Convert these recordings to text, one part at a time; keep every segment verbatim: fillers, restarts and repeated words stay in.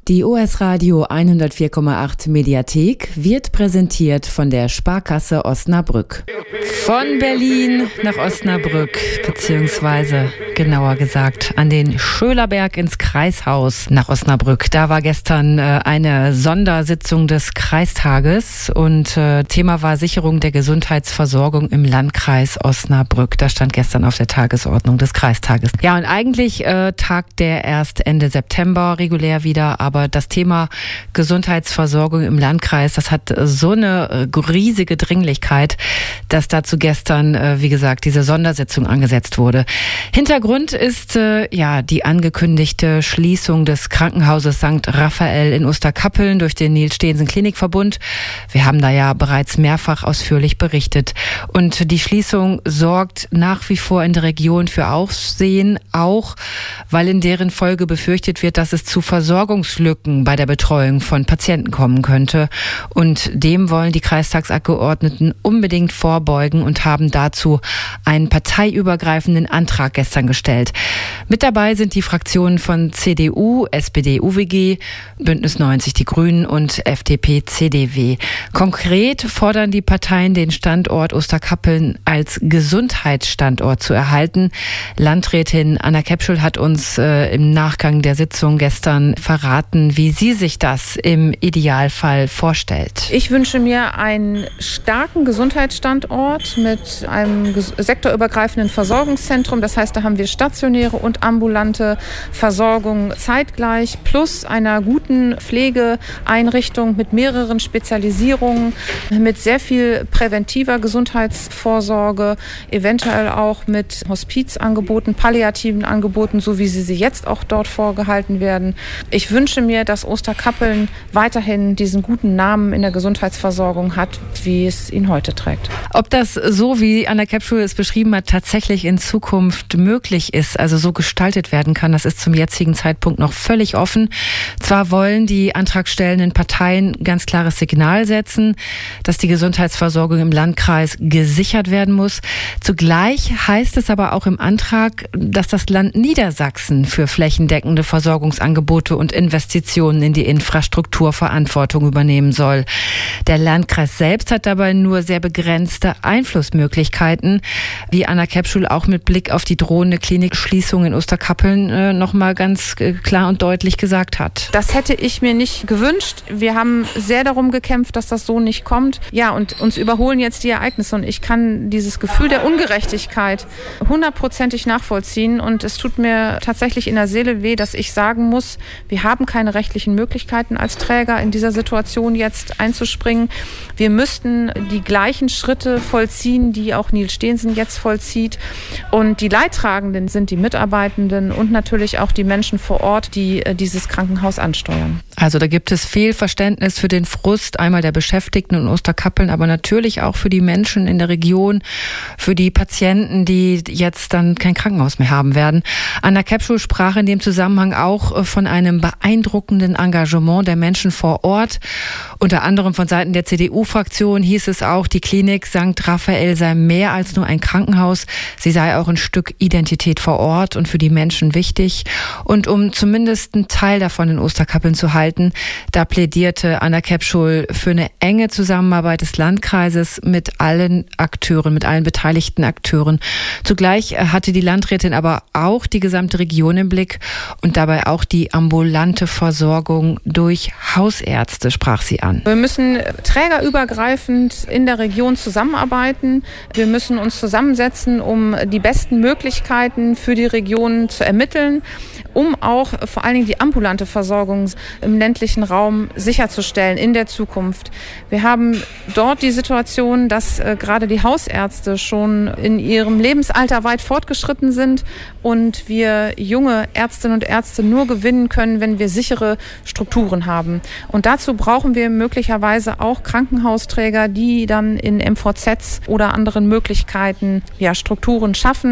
Die O S Radio hundertvier Komma acht Mediathek wird präsentiert von der Sparkasse Osnabrück. Von Berlin nach Osnabrück, beziehungsweise genauer gesagt an den Schölerberg ins Kreishaus nach Osnabrück. Da war gestern äh, eine Sondersitzung des Kreistages und äh, Thema war Sicherung der Gesundheitsversorgung im Landkreis Osnabrück. Das stand gestern auf der Tagesordnung des Kreistages. Ja, und eigentlich äh, tagt der erst Ende September regulär wieder, aber Aber das Thema Gesundheitsversorgung im Landkreis, das hat so eine riesige Dringlichkeit, dass dazu gestern, wie gesagt, diese Sondersitzung angesetzt wurde. Hintergrund ist ja die angekündigte Schließung des Krankenhauses Sankt Raphael in Osterkappeln durch den Niels-Steensen-Klinikverbund. Wir haben da ja bereits mehrfach ausführlich berichtet. Und die Schließung sorgt nach wie vor in der Region für Aufsehen, auch weil in deren Folge befürchtet wird, dass es zu Versorgungslücken bei der Betreuung von Patienten kommen könnte. Und dem wollen die Kreistagsabgeordneten unbedingt vorbeugen und haben dazu einen parteiübergreifenden Antrag gestern gestellt. Mit dabei sind die Fraktionen von C D U, S P D, U W G, Bündnis neunzig, die Grünen und F D P, C D W. Konkret fordern die Parteien, den Standort Osterkappeln als Gesundheitsstandort zu erhalten. Landrätin Anna Käpschel hat uns äh, im Nachgang der Sitzung gestern verraten, wie sie sich das im Idealfall vorstellt. Ich wünsche mir einen starken Gesundheitsstandort mit einem sektorübergreifenden Versorgungszentrum. Das heißt, da haben wir stationäre und ambulante Versorgung zeitgleich, plus einer guten Pflegeeinrichtung mit mehreren Spezialisierungen, mit sehr viel präventiver Gesundheitsvorsorge, eventuell auch mit Hospizangeboten, palliativen Angeboten, so wie sie sie jetzt auch dort vorgehalten werden. Ich wünsche mir, dass Osterkappeln weiterhin diesen guten Namen in der Gesundheitsversorgung hat, wie es ihn heute trägt. Ob das so, wie Anna Käpschel es beschrieben hat, tatsächlich in Zukunft möglich ist, also so gestaltet werden kann, das ist zum jetzigen Zeitpunkt noch völlig offen. Zwar wollen die antragstellenden Parteien ganz klares Signal setzen, dass die Gesundheitsversorgung im Landkreis gesichert werden muss. Zugleich heißt es aber auch im Antrag, dass das Land Niedersachsen für flächendeckende Versorgungsangebote und Investitionen in die Infrastruktur Verantwortung übernehmen soll. Der Landkreis selbst hat dabei nur sehr begrenzte Einflussmöglichkeiten, wie Anna Käpschel auch mit Blick auf die drohende Klinikschließung in Osterkappeln äh, nochmal ganz äh, klar und deutlich gesagt hat. Das hätte ich mir nicht gewünscht. Wir haben sehr darum gekämpft, dass das so nicht kommt. Ja, und uns überholen jetzt die Ereignisse und ich kann dieses Gefühl der Ungerechtigkeit hundertprozentig nachvollziehen und es tut mir tatsächlich in der Seele weh, dass ich sagen muss, wir haben keine rechtlichen Möglichkeiten als Träger in dieser Situation jetzt einzuspringen. Wir müssten die gleichen Schritte vollziehen, die auch Niels Steensen jetzt vollzieht. Und die Leidtragenden sind die Mitarbeitenden und natürlich auch die Menschen vor Ort, die dieses Krankenhaus ansteuern. Also da gibt es viel Verständnis für den Frust einmal der Beschäftigten in Osterkappeln, aber natürlich auch für die Menschen in der Region, für die Patienten, die jetzt dann kein Krankenhaus mehr haben werden. Anna Käpschel sprach in dem Zusammenhang auch von einem beeindruckenden Engagement der Menschen vor Ort. Unter anderem von Seiten der C D U-Fraktion hieß es auch, die Klinik Sankt Raphael sei mehr als nur ein Krankenhaus. Sie sei auch ein Stück Identität vor Ort und für die Menschen wichtig. Und um zumindest einen Teil davon in Osterkappeln zu halten, da plädierte Anna Käpschel für eine enge Zusammenarbeit des Landkreises mit allen Akteuren, mit allen beteiligten Akteuren. Zugleich hatte die Landrätin aber auch die gesamte Region im Blick und dabei auch die ambulante Versorgung durch Hausärzte, sprach sie an. Wir müssen trägerübergreifend in der Region zusammenarbeiten. Wir müssen uns zusammensetzen, um die besten Möglichkeiten für die Region zu ermitteln, um auch vor allen Dingen die ambulante Versorgung im ländlichen Raum sicherzustellen in der Zukunft. Wir haben dort die Situation, dass äh, gerade die Hausärzte schon in ihrem Lebensalter weit fortgeschritten sind und wir junge Ärztinnen und Ärzte nur gewinnen können, wenn wir sichere Strukturen haben. Und dazu brauchen wir möglicherweise auch Krankenhausträger, die dann in M V Zs oder anderen Möglichkeiten ja, Strukturen schaffen.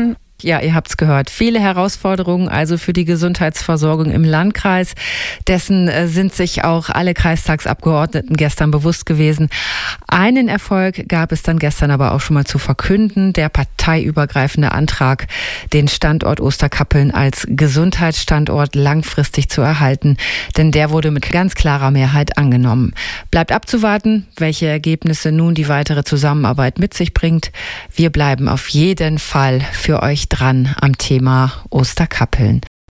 Ja, ihr habt's gehört. Viele Herausforderungen also für die Gesundheitsversorgung im Landkreis. Dessen sind sich auch alle Kreistagsabgeordneten gestern bewusst gewesen. Einen Erfolg gab es dann gestern aber auch schon mal zu verkünden. Der parteiübergreifende Antrag, den Standort Osterkappeln als Gesundheitsstandort langfristig zu erhalten. Denn der wurde mit ganz klarer Mehrheit angenommen. Bleibt abzuwarten, welche Ergebnisse nun die weitere Zusammenarbeit mit sich bringt. Wir bleiben auf jeden Fall für euch dran am Thema Osterkappeln.